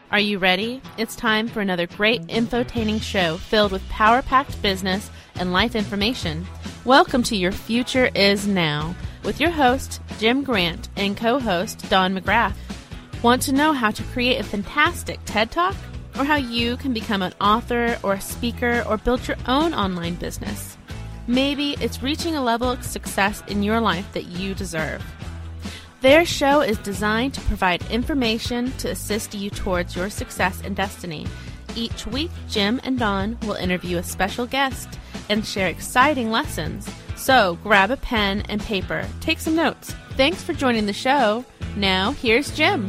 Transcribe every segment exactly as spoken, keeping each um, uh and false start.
Are you ready? It's time for another great infotaining show filled with power-packed business and life information. Welcome to Your Future Is Now with your host, Jim Grant, and co-host, Don McGrath. Want to know how to create a fantastic TED Talk? Or how you can become an author or a speaker or build your own online business? Maybe it's reaching a level of success in your life that you deserve. Their show is designed to provide information to assist you towards your success and destiny. Each week, Jim and Don will interview a special guest and share exciting lessons. So grab a pen and paper, take some notes. Thanks for joining the show. Now, here's Jim.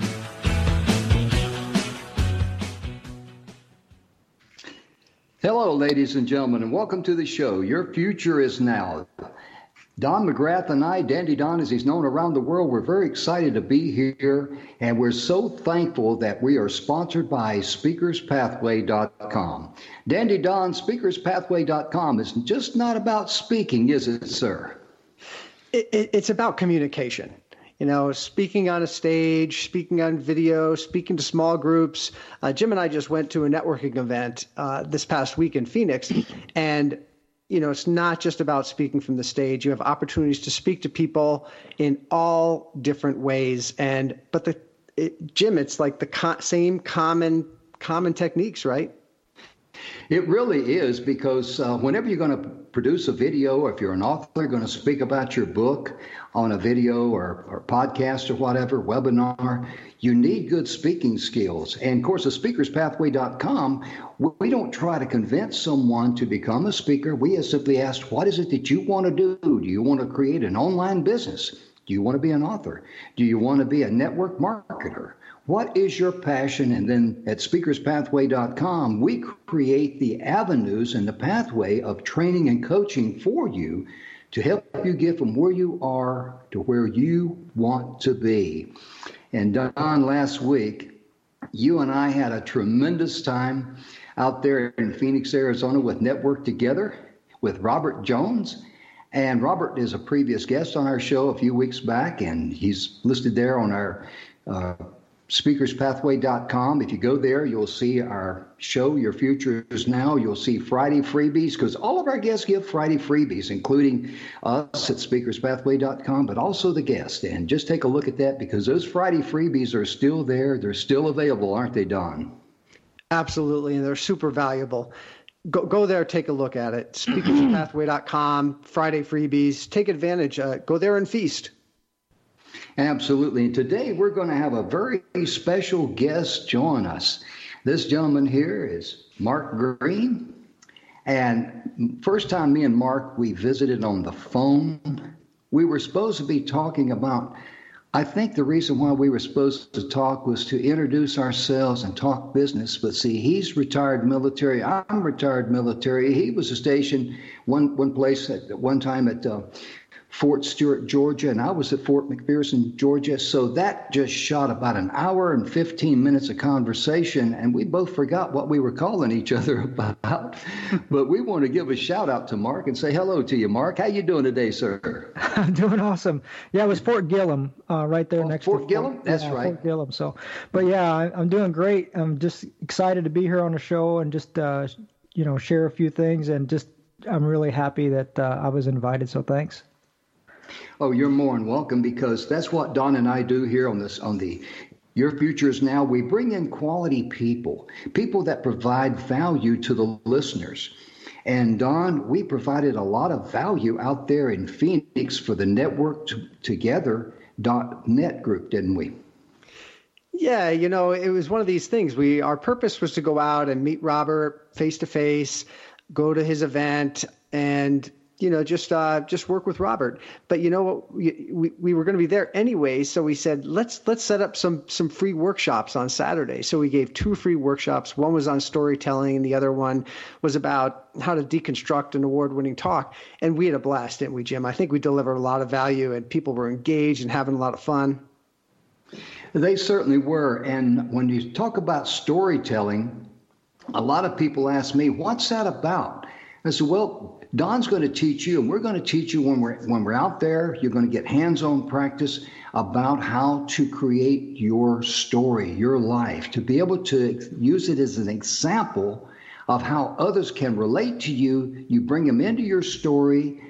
Hello, ladies and gentlemen, and welcome to the show. Your Future Is Now. Don McGrath and I, Dandy Don as he's known around the world, we're very excited to be here, and we're so thankful that we are sponsored by speakers pathway dot com. Dandy Don, speakers pathway dot com is just not about speaking, is it, sir? It, it, it's about communication. You know, speaking on a stage, speaking on video, speaking to small groups. Uh, Jim and I just went to a networking event uh, this past week in Phoenix, and you know, it's not just about speaking from the stage. You have opportunities to speak to people in all different ways. And but the it, Jim, it's like the co- same common common techniques, right? It really is, because uh, whenever you're going to produce a video, or if you're an author going to speak about your book on a video or, or podcast or whatever, webinar, you need good speaking skills. And of course, at speakers pathway dot com, we don't try to convince someone to become a speaker. We simply ask, what is it that you want to do? Do you want to create an online business? Do you want to be an author? Do you want to be a network marketer? What is your passion? And then at speakers pathway dot com, we create the avenues and the pathway of training and coaching for you to help you get from where you are to where you want to be. And Don, last week, you and I had a tremendous time out there in Phoenix, Arizona with Network Together with Robert Jones. And Robert is a previous guest on our show a few weeks back, and he's listed there on our uh, speakers pathway dot com. If you go there, you'll see our show, Your Future Is Now. You'll see Friday freebies, because all of our guests give Friday freebies, including us at speakers pathway dot com, but also the guest. And just take a look at that, because those Friday freebies are still there. They're still available, aren't they, Don? Absolutely, and they're super valuable. Go, go there, take a look at it. speakers pathway dot com, Friday freebies. Take advantage. Uh, go there and feast. Absolutely. And today we're going to have a very special guest join us. This gentleman here is Mark Green. And first time me and Mark, we visited on the phone. We were supposed to be talking about, I think the reason why we were supposed to talk was to introduce ourselves and talk business. But see, he's retired military. I'm retired military. He was stationed one, one place at one time at uh, Fort Stewart, Georgia, and I was at Fort McPherson, Georgia. So that just shot about an hour and fifteen minutes of conversation, and we both forgot what we were calling each other about. But we want to give a shout out to Mark and say hello to you, Mark. How you doing today, sir? I'm doing awesome. Yeah, it was Fort Gillum, uh, right there oh, next Fort to Gillum. Fort, That's yeah, right, Fort Gillum. So, but yeah, I, I'm doing great. I'm just excited to be here on the show and just uh, you know share a few things, and just I'm really happy that uh, I was invited. So thanks. Oh, you're more than welcome, because that's what Don and I do here on this on the Your Future Is Now. We bring in quality people, people that provide value to the listeners. And Don, we provided a lot of value out there in Phoenix for the Network Together dot net group, didn't we? Yeah, you know, it was one of these things. We our purpose was to go out and meet Robert face to face, go to his event, and you know, just uh, just work with Robert. But you know, we we, we were going to be there anyway, so we said let's let's set up some some free workshops on Saturday. So we gave two free workshops. One was on storytelling, and the other one was about how to deconstruct an award-winning talk. And we had a blast, didn't we, Jim? I think we delivered a lot of value, and people were engaged and having a lot of fun. They certainly were. And when you talk about storytelling, a lot of people ask me, "What's that about?" I said, "Well, Don's going to teach you, and we're going to teach you when we're when we're out there. You're going to get hands-on practice about how to create your story, your life, to be able to use it as an example of how others can relate to you. You bring them into your story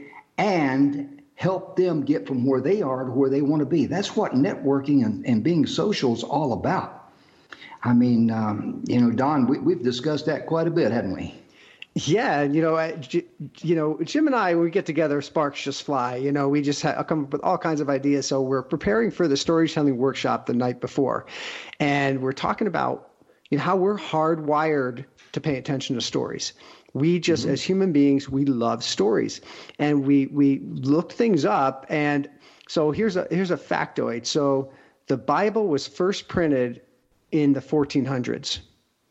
and help them get from where they are to where they want to be. That's what networking and, and being social is all about. I mean, um, you know, Don, we, we've discussed that quite a bit, haven't we? Yeah, you know, I, you know, Jim and I, when we get together, sparks just fly. You know, we just ha- come up with all kinds of ideas. So we're preparing for the storytelling workshop the night before, and we're talking about, you know, how we're hardwired to pay attention to stories. We just, mm-hmm. as human beings, we love stories, and we we look things up. And so here's a here's a factoid. So the Bible was first printed in the fourteen hundreds.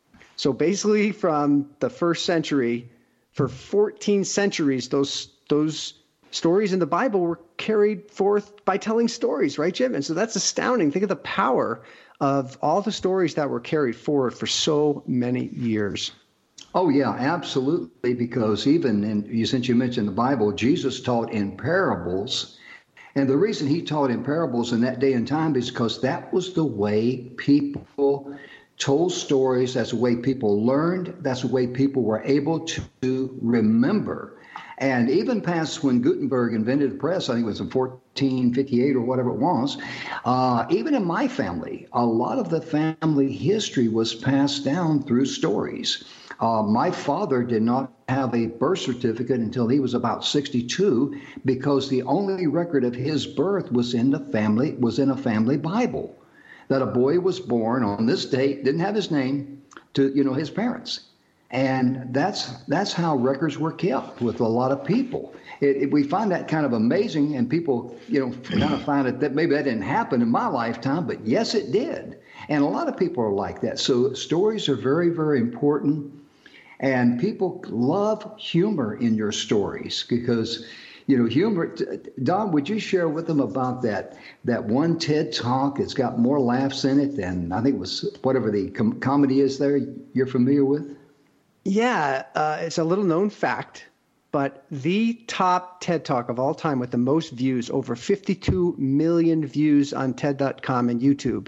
So basically, from the first century, for fourteen centuries, those those stories in the Bible were carried forth by telling stories, right, Jim? And so that's astounding. Think of the power of all the stories that were carried forward for so many years. Oh, yeah, absolutely. Because even in, since you mentioned the Bible, Jesus taught in parables. And the reason he taught in parables in that day and time is because that was the way people told stories. That's the way people learned. That's the way people were able to remember. And even past when Gutenberg invented the press, I think it was in fourteen fifty-eight or whatever it was, uh, even in my family, a lot of the family history was passed down through stories. Uh, my father did not have a birth certificate until he was about sixty-two, because the only record of his birth was in the family, was in a family Bible. That a boy was born on this date, didn't have his name, to, you know, his parents. And that's that's how records were kept with a lot of people. It, it, we find that kind of amazing, and people, you know, kind of find it that maybe that didn't happen in my lifetime, but yes, it did. And a lot of people are like that. So stories are very, very important. And people love humor in your stories because, you know, humor. Don, would you share with them about that that one TED Talk? It's got more laughs in it than, I think it was whatever the com- comedy is there you're familiar with? Yeah, uh, it's a little known fact, but the top TED Talk of all time with the most views, over fifty-two million views on TED dot com and YouTube.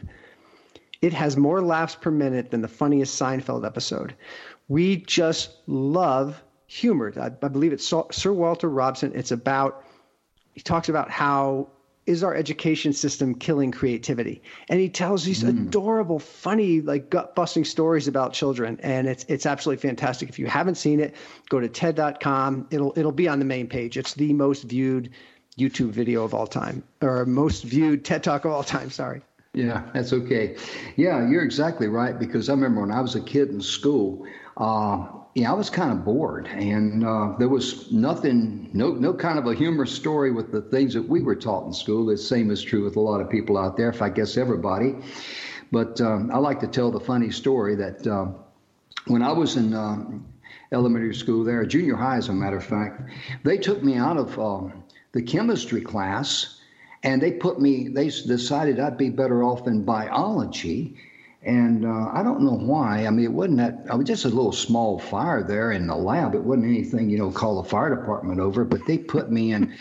It has more laughs per minute than the funniest Seinfeld episode. We just love humor. I, I believe it's Sir Walter Robson. It's about, he talks about how is our education system killing creativity? And he tells these mm. adorable, funny, like gut-busting stories about children. And it's it's absolutely fantastic. If you haven't seen it, go to TED dot com. It'll it'll be on the main page. It's the most viewed YouTube video of all time, or most viewed TED Talk of all time, sorry. Yeah, that's okay. Yeah, you're exactly right, because I remember when I was a kid in school, uh, yeah, I was kind of bored, and uh, there was nothing, no no kind of a humorous story with the things that we were taught in school. The same is true with a lot of people out there, if I guess everybody. But um, I like to tell the funny story that uh, when I was in uh, elementary school there, junior high as a matter of fact, they took me out of uh, the chemistry class, and they put me, they decided I'd be better off in biology. And uh, I don't know why. I mean, it wasn't that, I was just a little small fire there in the lab. It wasn't anything, you know, call the fire department over, but they put me in,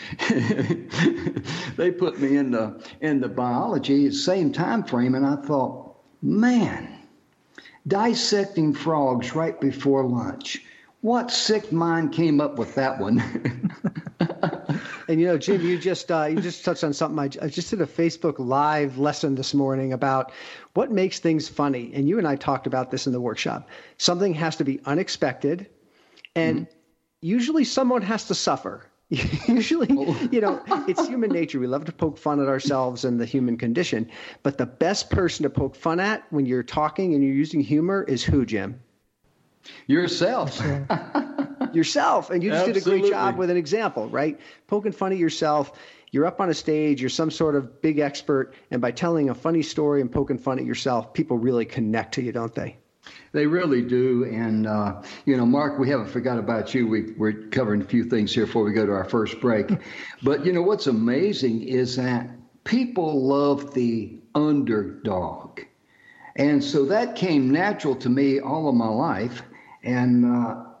they put me in the, in the biology, same time frame. And I thought, man, dissecting frogs right before lunch. What sick mind came up with that one? And, you know, Jim, you just uh, you just touched on something. I, I just did a Facebook Live lesson this morning about what makes things funny. And you and I talked about this in the workshop. Something has to be unexpected, and mm-hmm. usually someone has to suffer. Usually, oh. you know, it's human nature. We love to poke fun at ourselves and the human condition. But the best person to poke fun at when you're talking and you're using humor is who, Jim? Yourself. Yourself. And you just Absolutely. did a great job with an example, right? Poking fun at yourself. You're up on a stage, you're some sort of big expert, and by telling a funny story and poking fun at yourself, people really connect to you, don't they? They really do. And, uh, you know, Mark, we haven't forgot about you. We, we're covering a few things here before we go to our first break. But, you know, what's amazing is that people love the underdog. And so that came natural to me all of my life. And uh,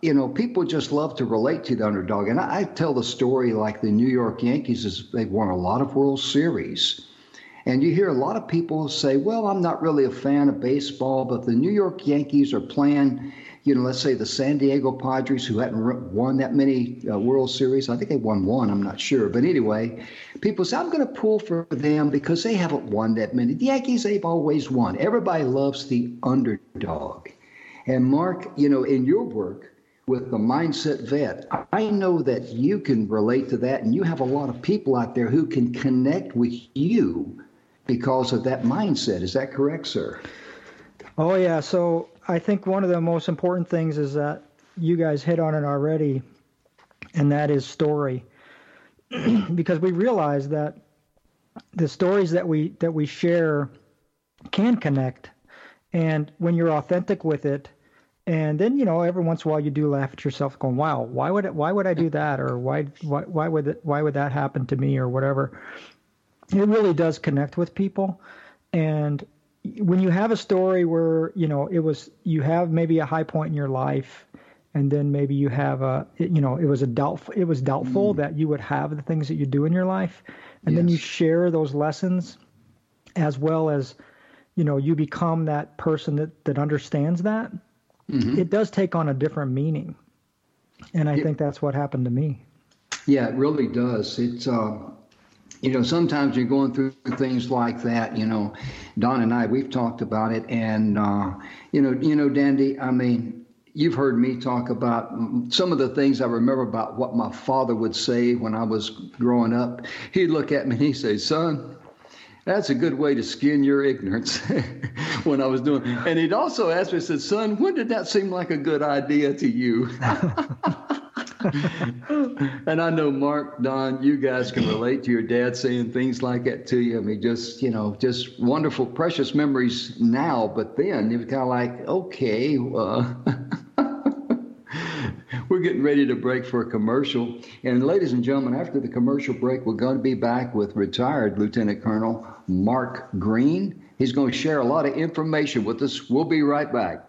you know, people just love to relate to the underdog. And I, I tell the story like the New York Yankees, is they've won a lot of World Series. And you hear a lot of people say, well, I'm not really a fan of baseball, but the New York Yankees are playing, you know, let's say the San Diego Padres, who hadn't won that many uh, World Series. I think they won one, I'm not sure. But anyway, people say, I'm going to pull for them because they haven't won that many. The Yankees, they've always won. Everybody loves the underdog. And Mark, you know, in your work with the Mindset Vet, I know that you can relate to that, and you have a lot of people out there who can connect with you because of that mindset. Is that correct, sir? Oh, yeah. So I think one of the most important things is that you guys hit on it already, and that is story. Because we realize that the stories that we that we share can connect. And when you're authentic with it, and then, you know, every once in a while you do laugh at yourself going, wow, why would it, why would I do that? Or why why why would it, why would that happen to me or whatever? It really does connect with people. And when you have a story where, you know, it was, you have maybe a high point in your life, and then maybe you have a, you know, it was a doubtful, it was doubtful mm. that you would have the things that you do in your life. And yes. then you share those lessons, as well as, you know, you become that person that, that understands that. Mm-hmm. It does take on a different meaning. And I it, think that's what happened to me. Yeah, it really does. It's, uh, you know, sometimes you're going through things like that. You know, Don and I, we've talked about it. And, uh, you know, you know, Dandy, I mean, you've heard me talk about some of the things I remember about what my father would say when I was growing up. He'd look at me and he'd say, son, that's a good way to skin your ignorance when I was doing. And he'd also ask me, he said, son, when did that seem like a good idea to you? And I know Mark, Don, you guys can relate to your dad saying things like that to you. I mean, just, you know, just wonderful, precious memories now. But then it was kind of like, okay, uh, we're getting ready to break for a commercial. And ladies and gentlemen, after the commercial break, we're going to be back with retired Lieutenant Colonel Mark Green. He's going to share a lot of information with us. We'll be right back.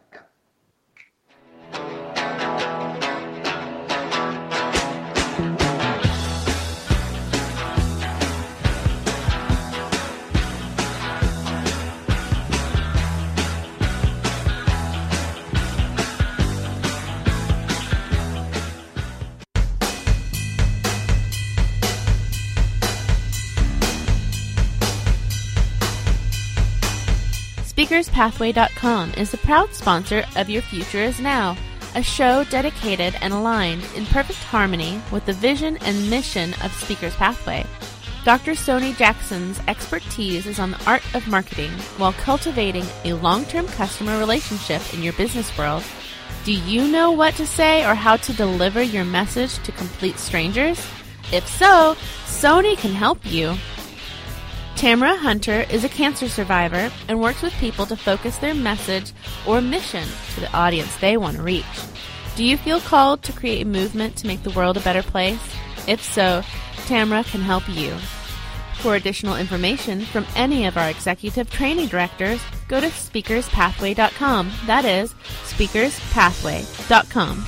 Speakers Pathway dot com is the proud sponsor of Your Future Is Now, a show dedicated and aligned in perfect harmony with the vision and mission of Speakers Pathway. Doctor Sony Jackson's expertise is on the art of marketing while cultivating a long-term customer relationship in your business world. Do you know what to say or how to deliver your message to complete strangers? If so, Sony can help you. Tamara Hunter is a cancer survivor and works with people to focus their message or mission to the audience they want to reach. Do you feel called to create a movement to make the world a better place? If so, Tamara can help you. For additional information from any of our executive training directors, go to Speakers Pathway dot com. That is Speakers Pathway dot com.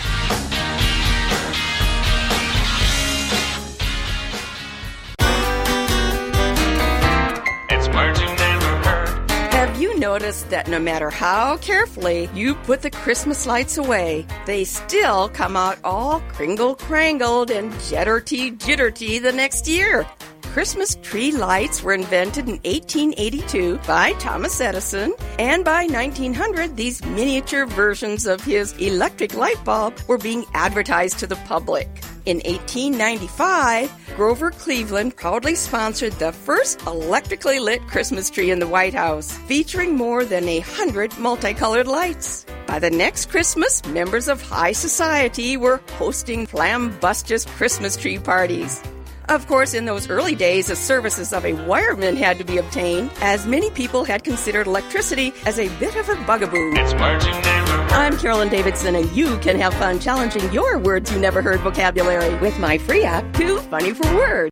Have you noticed that no matter how carefully you put the Christmas lights away, they still come out all kringle-crangled and jetter-tee-jitter-tee the next year? Christmas tree lights were invented in eighteen eighty-two by Thomas Edison, and by nineteen hundred, these miniature versions of his electric light bulb were being advertised to the public. In eighteen ninety-five, Grover Cleveland proudly sponsored the first electrically lit Christmas tree in the White House, featuring more than a hundred multicolored lights. By the next Christmas, members of high society were hosting flambustious Christmas tree parties. Of course, in those early days, the services of a wireman had to be obtained, as many people had considered electricity as a bit of a bugaboo. It's marching neighborhood. I'm Carolyn Davidson, and you can have fun challenging your words you never heard vocabulary with my free app, Too Funny for Words.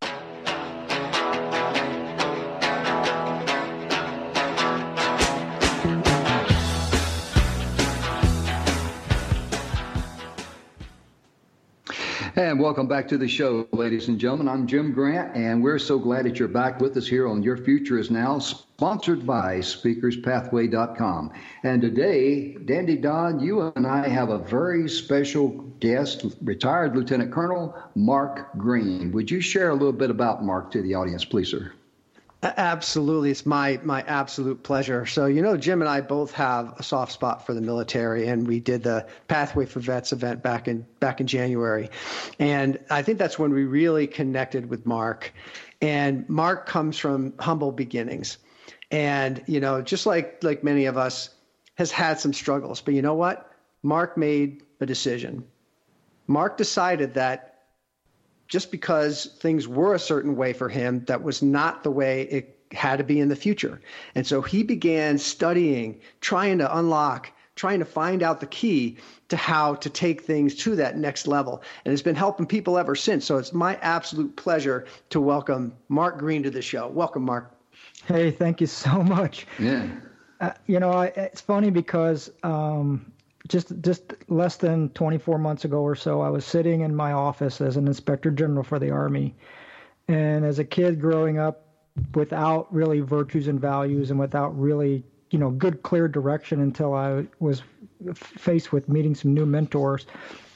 And welcome back to the show, ladies and gentlemen. I'm Jim Grant, and we're so glad that you're back with us here on Your Future Is Now, sponsored by speakers pathway dot com. And today, Dandy Dodd, you and I have a very special guest, retired Lieutenant Colonel Mark Green. Would you share a little bit about Mark to the audience, please, sir? Absolutely. It's my my absolute pleasure. So, you know, Jim and I both have a soft spot for the military, and we did the Pathway for Vets event back in back in January. And I think that's when we really connected with Mark. And Mark comes from humble beginnings. And, you know, just like like many of us, has had some struggles. But you know what? Mark made a decision. Mark decided that just because things were a certain way for him, that was not the way it had to be in the future. And so he began studying, trying to unlock, trying to find out the key to how to take things to that next level. And it's been helping people ever since. So it's my absolute pleasure to welcome Mark Green to the show. Welcome, Mark. Hey, thank you so much. Yeah. Uh, you know, I, it's funny because um, Just just less than twenty-four months ago or so, I was sitting in my office as an inspector general for the Army. And as a kid growing up without really virtues and values and without really, you know, good, clear direction until I was faced with meeting some new mentors,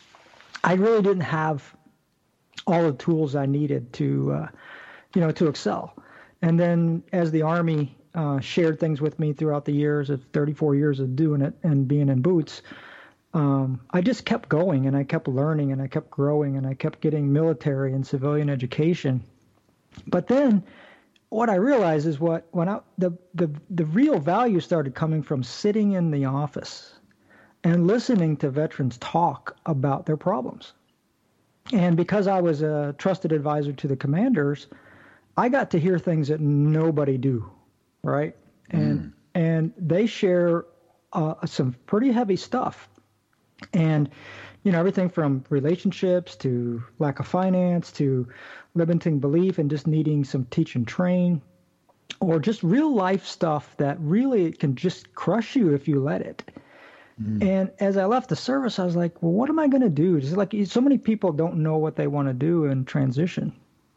I really didn't have all the tools I needed to, uh, you know, to excel. And then as the Army Uh, shared things with me throughout the years of thirty-four years of doing it and being in boots, um, I just kept going and I kept learning and I kept growing and I kept getting military and civilian education. But then what I realized is what when I, the, the, the real value started coming from sitting in the office and listening to veterans talk about their problems. And because I was a trusted advisor to the commanders, I got to hear things that nobody do. Right. And mm. and they share uh, some pretty heavy stuff. And, you know, everything from relationships to lack of finance to limiting belief and just needing some teach and train, or just real life stuff that really can just crush you if you let it. Mm. And as I left the service, I was like, well, what am I going to do? Just like so many people don't know what they want to do in transition.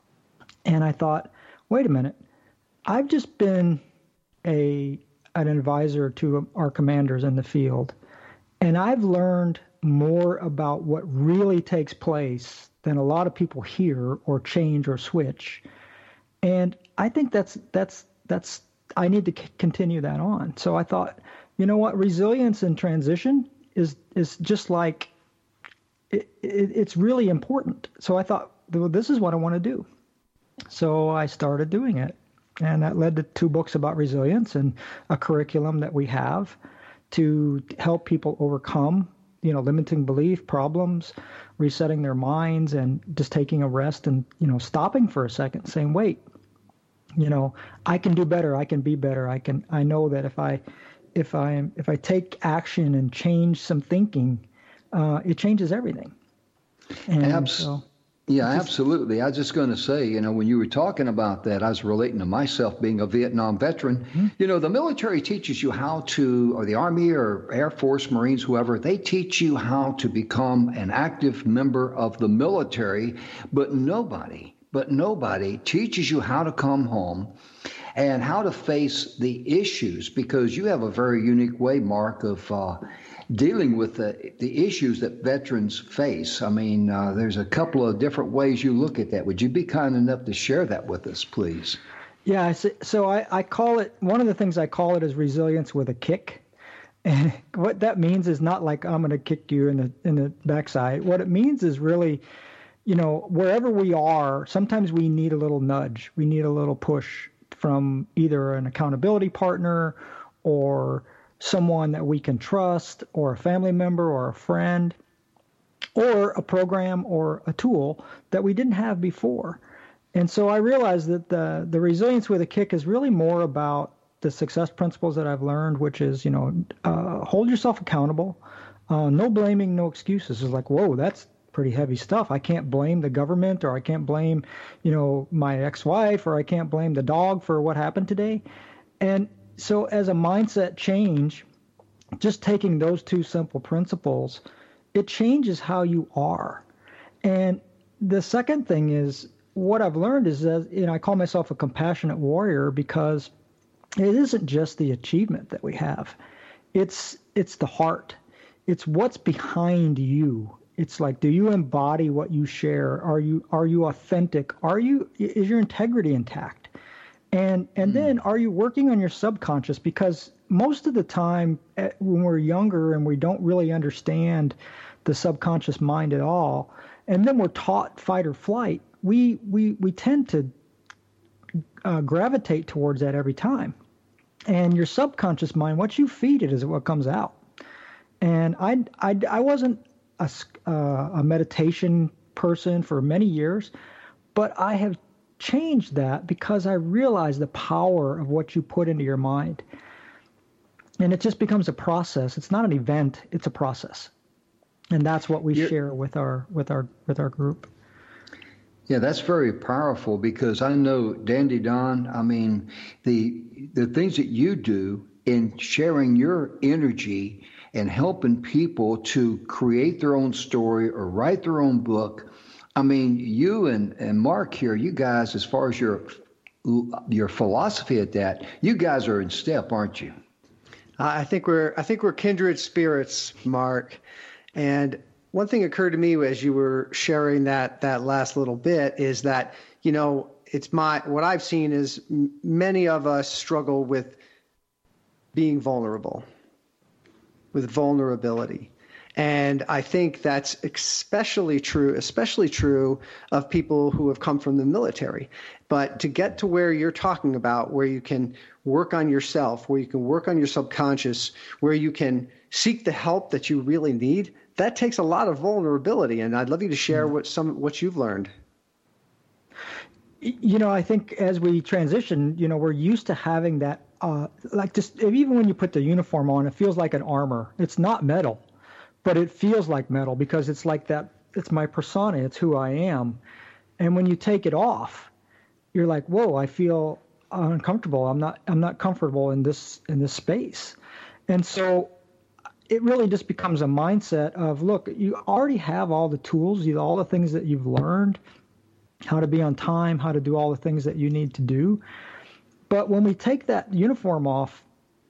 And I thought, wait a minute, I've just been a an advisor to our commanders in the field, and I've learned more about what really takes place than a lot of people hear or change or switch. And I think that's that's that's I need to c- continue that on. So I thought, you know what, resilience in transition is is just like it, it, it's really important. So I thought, well, this is what I want to do. So I started doing it. And that led to two books about resilience and a curriculum that we have to help people overcome, you know, limiting belief problems, resetting their minds, and just taking a rest and, you know, stopping for a second, saying, wait, you know, I can do better. I can be better. I can. I know that if I, if I, if I take action and change some thinking, uh, it changes everything. And Abs- so, Yeah, absolutely. I was just going to say, you know, when you were talking about that, I was relating to myself being a Vietnam veteran. Mm-hmm. You know, the military teaches you how to, or the Army or Air Force, Marines, whoever, they teach you how to become an active member of the military, but nobody, but nobody teaches you how to come home and how to face the issues, because you have a very unique way, Mark, of uh, dealing with the, the issues that veterans face. I mean, uh, there's a couple of different ways you look at that. Would you be kind enough to share that with us, please? Yeah, so I, I call it, one of the things I call it is resilience with a kick. And what that means is not like I'm going to kick you in the in the backside. What it means is really, you know, wherever we are, sometimes we need a little nudge. We need a little push from either an accountability partner or someone that we can trust, or a family member or a friend, or a program or a tool that we didn't have before. And so I realized that the, the resilience with a kick is really more about the success principles that I've learned, which is, you know, uh, hold yourself accountable, uh, no blaming, no excuses. It's like, whoa, that's pretty heavy stuff. I can't blame the government, or I can't blame, you know, my ex-wife, or I can't blame the dog for what happened today. And so as a mindset change, just taking those two simple principles, it changes how you are. And the second thing is what I've learned is that, you know, I call myself a compassionate warrior because it isn't just the achievement that we have. It's it's the heart. It's what's behind you. It's like, do you embody what you share? Are you are you authentic? Are you is your integrity intact? And and mm. then are you working on your subconscious? Because most of the time when we're younger and we don't really understand the subconscious mind at all, and then we're taught fight or flight, we we we tend to uh, gravitate towards that every time. And your subconscious mind, what you feed it is what comes out. And I I, I wasn't a, uh, a meditation person for many years, but I have changed that because I realize the power of what you put into your mind. And it just becomes a process. It's not an event, it's a process. And that's what we You're, share with our with our with our group. Yeah, that's very powerful because I know, Dandy Don, I mean, the the things that you do in sharing your energy and helping people to create their own story or write their own book. I mean, you and, and Mark here, you guys, as far as your your philosophy at that, you guys are in step, aren't you? I think we're I think we're kindred spirits, Mark. And one thing occurred to me as you were sharing that that last little bit is that, you know, it's my what I've seen is many of us struggle with being vulnerable, with vulnerability. And I think that's especially true, especially true of people who have come from the military. But to get to where you're talking about, where you can work on yourself, where you can work on your subconscious, where you can seek the help that you really need, that takes a lot of vulnerability. And I'd love you to share what some what you've learned. You know, I think as we transition, you know, we're used to having that, uh, like just even when you put the uniform on, it feels like an armor. It's not metal, but it feels like metal because it's like that. It's my persona. It's who I am. And when you take it off, you're like, whoa, I feel uncomfortable. I'm not, I'm not comfortable in this, in this space. And so it really just becomes a mindset of, look, you already have all the tools, you, all the things that you've learned, how to be on time, how to do all the things that you need to do. But when we take that uniform off,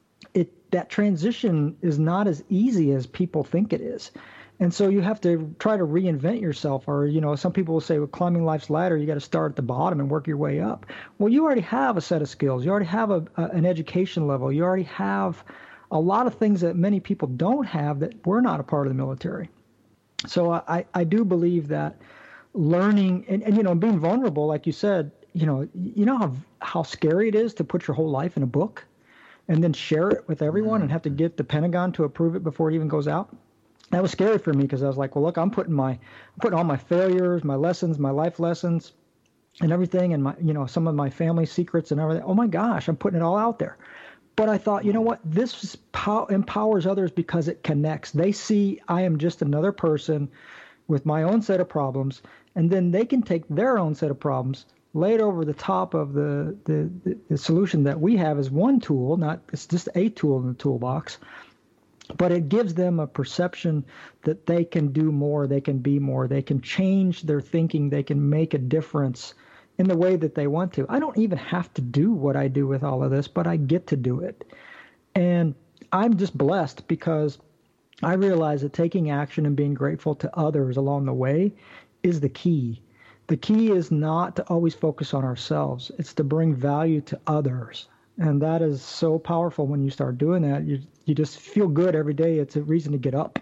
it that transition is not as easy as people think it is. And so you have to try to reinvent yourself. Or, you know, some people will say, well, climbing life's ladder, you got to start at the bottom and work your way up. Well, you already have a set of skills. You already have a, a, an education level. You already have a lot of things that many people don't have that were not a part of the military. So I, I do believe that learning and, and, you know, being vulnerable, like you said, you know, you know how, how scary it is to put your whole life in a book and then share it with everyone and have to get the Pentagon to approve it before it even goes out. That was scary for me because I was like, well, look, I'm putting my, I'm putting all my failures, my lessons, my life lessons and everything, and my, you know, some of my family secrets and everything. Oh my gosh, I'm putting it all out there. But I thought, you know what, this pow- empowers others because it connects. They see I am just another person with my own set of problems, and then they can take their own set of problems, lay it over the top of the, the, the, the solution that we have as one tool, not it's just a tool in the toolbox, but it gives them a perception that they can do more, they can be more, they can change their thinking, they can make a difference in the way that they want to. I don't even have to do what I do with all of this, but I get to do it. And I'm just blessed because I realize that taking action and being grateful to others along the way is the key. The key is not to always focus on ourselves. It's to bring value to others. And that is so powerful when you start doing that. You you just feel good every day. It's a reason to get up.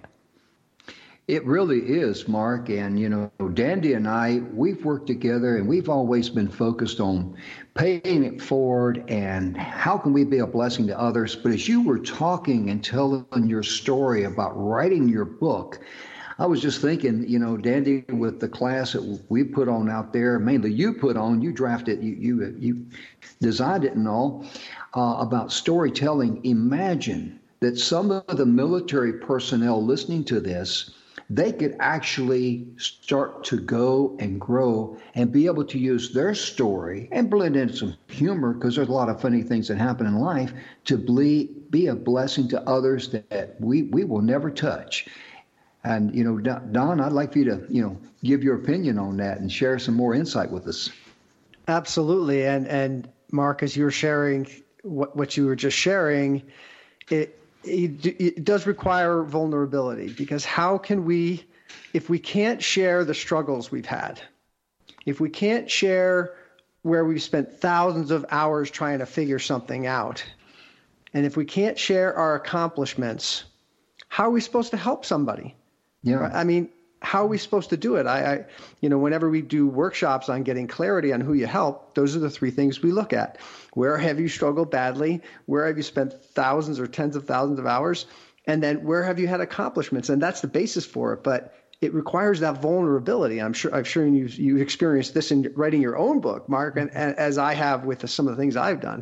It really is, Mark. And, you know, Dandy and I, we've worked together and we've always been focused on paying it forward and how can we be a blessing to others. But as you were talking and telling your story about writing your book, I was just thinking, you know, Dandy, with the class that we put on out there, mainly you put on, you drafted, you you, you designed it and all, uh, about storytelling. Imagine that some of the military personnel listening to this, they could actually start to go and grow and be able to use their story and blend in some humor, because there's a lot of funny things that happen in life, to be, be a blessing to others that we, we will never touch. And, you know, Don, I'd like for you to, you know, give your opinion on that and share some more insight with us. Absolutely. And, and Mark, as you were sharing what, what you were just sharing, it, it, it does require vulnerability, because how can we, if we can't share the struggles we've had, if we can't share where we've spent thousands of hours trying to figure something out, and if we can't share our accomplishments, how are we supposed to help somebody? Yeah. I mean, how are we supposed to do it? I, I, you know, whenever we do workshops on getting clarity on who you help, those are the three things we look at. Where have you struggled badly? Where have you spent thousands or tens of thousands of hours? And then where have you had accomplishments? And that's the basis for it. But it requires that vulnerability. I'm sure I'm sure you you experienced this in writing your own book, Mark, and, and as I have with the, some of the things I've done.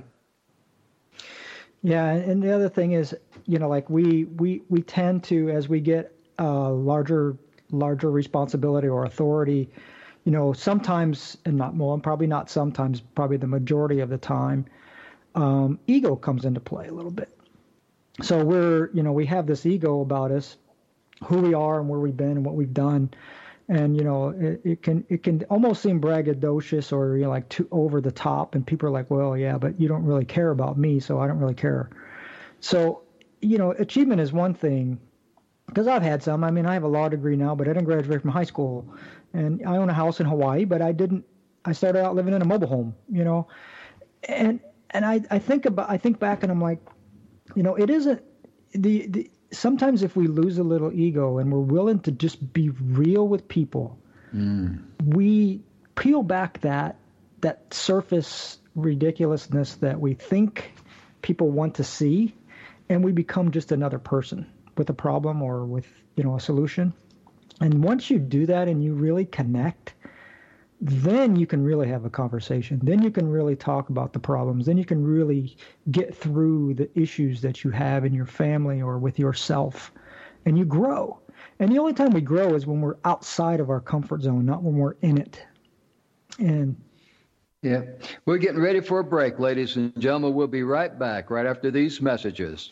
Yeah, and the other thing is, you know, like we we we tend to, as we get uh, larger larger responsibility or authority, you know, sometimes, and not more, probably not sometimes, probably the majority of the time, um, ego comes into play a little bit. So we're, you know, we have this ego about us, who we are and where we've been and what we've done. And, you know, it, it can it can almost seem braggadocious or, you know, like too over the top. And people are like, well, yeah, but you don't really care about me, so I don't really care. So, you know, achievement is one thing, because I've had some. I mean, I have a law degree now, but I didn't graduate from high school. And I own a house in Hawaii, but I didn't, I started out living in a mobile home, you know. And and I, I think about, I think back and I'm like, you know, it isn't, the, the sometimes if we lose a little ego and we're willing to just be real with people, mm. we peel back that that surface ridiculousness that we think people want to see, and we become just another person with a problem or with, you know, a solution. And once you do that and you really connect, then you can really have a conversation. Then you can really talk about the problems. Then you can really get through the issues that you have in your family or with yourself, and you grow. And the only time we grow is when we're outside of our comfort zone, not when we're in it. And yeah, we're getting ready for a break, ladies and gentlemen. We'll be right back right after these messages.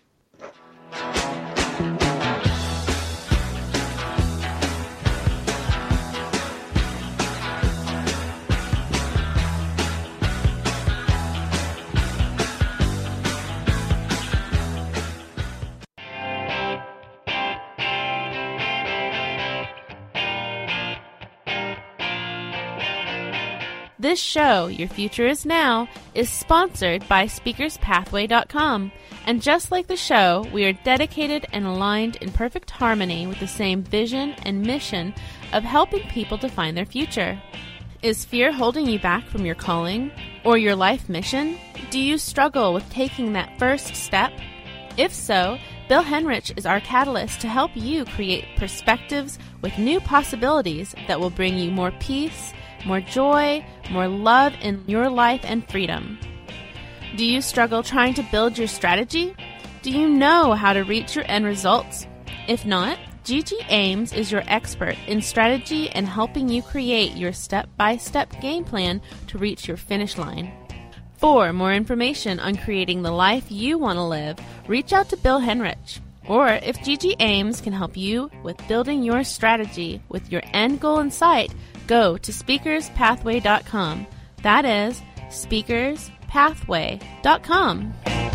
This show, Your Future Is Now, is sponsored by Speakers Pathway dot com. And just like the show, we are dedicated and aligned in perfect harmony with the same vision and mission of helping people to find their future. Is fear holding you back from your calling or your life mission? Do you struggle with taking that first step? If so, Bill Henrich is our catalyst to help you create perspectives with new possibilities that will bring you more peace, more joy, more love in your life and freedom. Do you struggle trying to build your strategy? Do you know how to reach your end results? If not, Gigi Ames is your expert in strategy and helping you create your step-by-step game plan to reach your finish line. For more information on creating the life you want to live, reach out to Bill Henrich. Or if Gigi Ames can help you with building your strategy with your end goal in sight, go to Speakers Pathway dot com. That is Speakers Pathway dot com.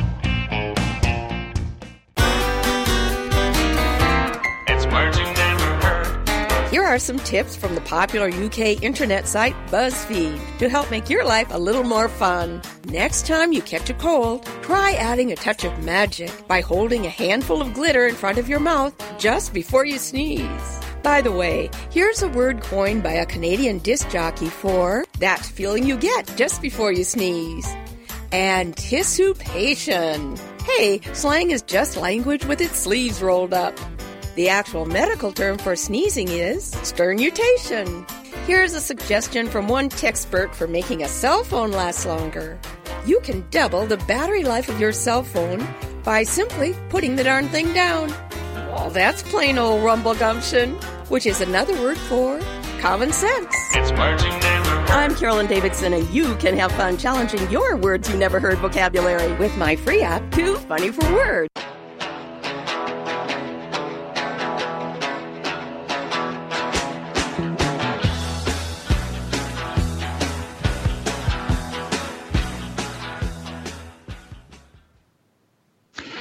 It's words you never heard. Here are some tips from the popular U K internet site BuzzFeed to help make your life a little more fun. Next time you catch a cold, try adding a touch of magic by holding a handful of glitter in front of your mouth just before you sneeze. By the way, here's a word coined by a Canadian disc jockey for that feeling you get just before you sneeze. Anticipation. Hey, slang is just language with its sleeves rolled up. The actual medical term for sneezing is sternutation. Here's a suggestion from one techspert for making a cell phone last longer. You can double the battery life of your cell phone by simply putting the darn thing down. Well, that's plain old rumble gumption, which is another word for common sense. It's words you never heard. I'm Carolyn Davidson, and you can have fun challenging your words you never heard vocabulary with my free app, Too Funny for Words.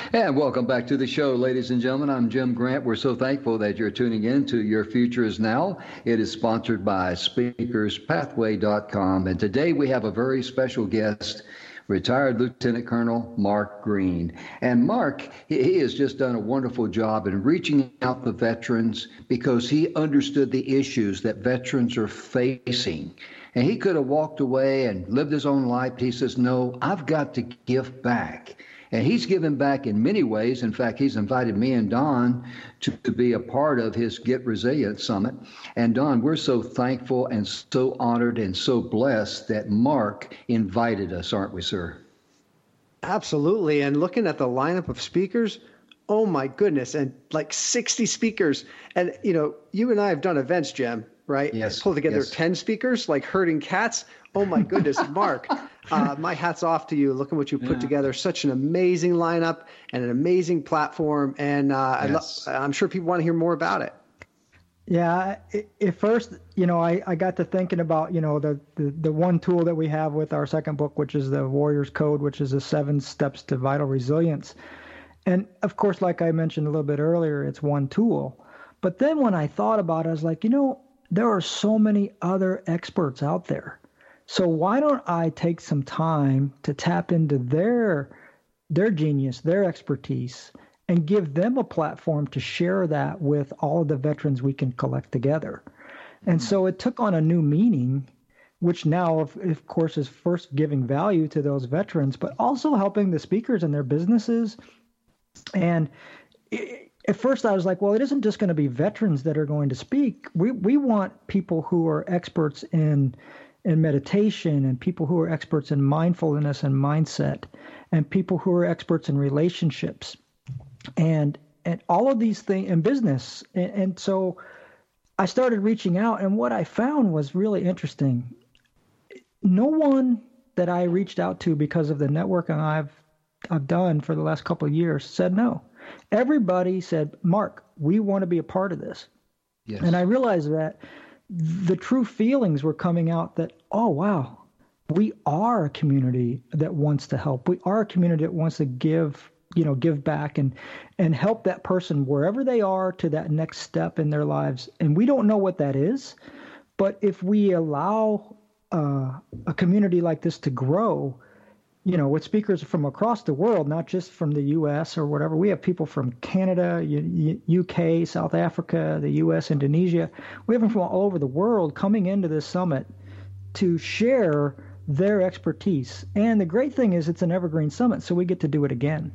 And welcome back to the show, ladies and gentlemen. I'm Jim Grant. We're so thankful that you're tuning in to Your Future Is Now. It is sponsored by speakers pathway dot com. And today we have a very special guest, retired Lieutenant Colonel Mark Green. And Mark, he has just done a wonderful job in reaching out to veterans because he understood the issues that veterans are facing. And he could have walked away and lived his own life. He says, no, I've got to give back. And he's given back in many ways. In fact, he's invited me and Don to, to be a part of his Get Resilient Summit. And Don, we're so thankful and so honored and so blessed that Mark invited us, aren't we, sir? Absolutely. And looking at the lineup of speakers, oh my goodness, and like sixty speakers. And, you know, you and I have done events, Jim, right? Yes. Pull together yes. ten speakers, like herding cats. Oh my goodness, Mark, uh, my hat's off to you. Look at what you put yeah. together. Such an amazing lineup and an amazing platform. And uh, yes. I lo- I'm sure people want to hear more about it. Yeah. At first, you know, I, I got to thinking about, you know, the, the, the one tool that we have with our second book, which is the Warrior's Code, which is the seven steps to vital resilience. And of course, like I mentioned a little bit earlier, it's one tool. But then when I thought about it, I was like, you know, there are so many other experts out there. So why don't I take some time to tap into their their genius, their expertise, and give them a platform to share that with all of the veterans we can collect together. And so it took on a new meaning, which now, of, of course, is first giving value to those veterans, but also helping the speakers and their businesses. And it, at first I was like, well, it isn't just going to be veterans that are going to speak. We we want people who are experts in in meditation, and people who are experts in mindfulness and mindset, and people who are experts in relationships, and and all of these things in business. And, and so I started reaching out, and what I found was really interesting. No one that I reached out to because of the networking I've I've done for the last couple of years said no. Everybody said, Mark, we want to be a part of this. Yes. And I realized that the true feelings were coming out that, oh, wow, we are a community that wants to help. We are a community that wants to give, you know, give back and, and help that person wherever they are to that next step in their lives. And we don't know what that is, but if we allow uh, a community like this to grow, you know, with speakers from across the world, not just from the U S or whatever. We have people from Canada, U K, South Africa, the U S, Indonesia. We have them from all over the world coming into this summit to share their expertise. And the great thing is it's an evergreen summit, so we get to do it again.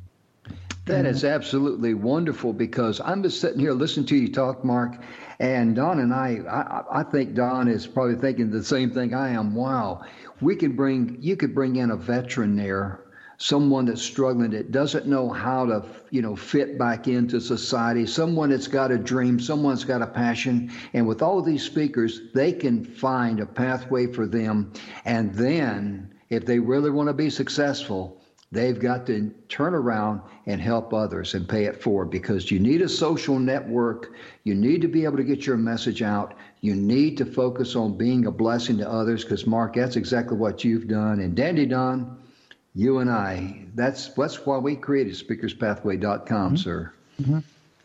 That is absolutely wonderful, because I'm just sitting here listening to you talk, Mark, and Don and I, I, I think Don is probably thinking the same thing I am. Wow, we could bring, you could bring in a veteran there, someone that's struggling, that doesn't know how to, you know, fit back into society, someone that's got a dream, someone's got a passion, and with all of these speakers, they can find a pathway for them. And then if they really want to be successful, they've got to turn around and help others and pay it forward, because you need a social network. You need to be able to get your message out. You need to focus on being a blessing to others, because, Mark, that's exactly what you've done. And Dandy Don, you and I, that's that's why we created speakers pathway dot com, mm-hmm. sir. Mm-hmm.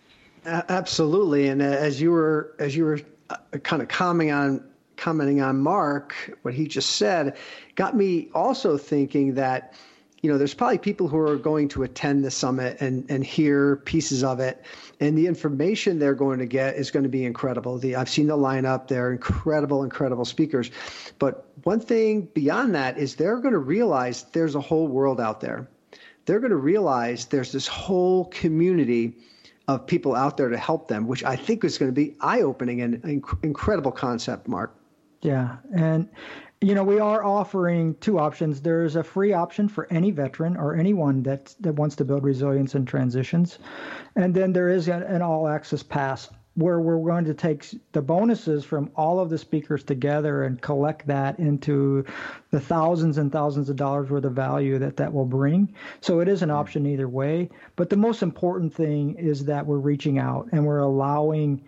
Absolutely. And as you were as you were kind of commenting on commenting on Mark, what he just said, got me also thinking that, you know, there's probably people who are going to attend the summit and, and hear pieces of it, and the information they're going to get is going to be incredible. The, I've seen the lineup. They're incredible, incredible speakers. But one thing beyond that is they're going to realize there's a whole world out there. They're going to realize there's this whole community of people out there to help them, which I think is going to be eye-opening and an inc- incredible concept, Mark. Yeah, and you know, we are offering two options. There's a free option for any veteran or anyone that that wants to build resilience in transitions. And then there is an, an all-access pass where we're going to take the bonuses from all of the speakers together and collect that into the thousands and thousands of dollars worth of value that that will bring. So it is an option either way. But the most important thing is that we're reaching out and we're allowing